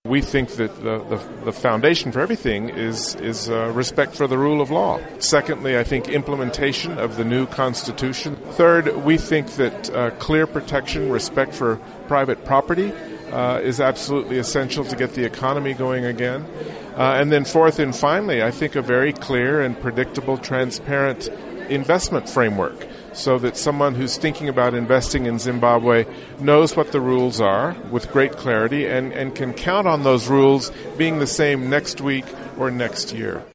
We think that the foundation for everything is respect for the rule of law. Secondly, I think implementation of the new Constitution. Third, we think that clear protection, respect for private property is absolutely essential to get the economy going again. And then fourth and finally, I think a very clear and predictable, transparent investment framework, so that someone who's thinking about investing in Zimbabwe knows what the rules are with great clarity and can count on those rules being the same next week or next year.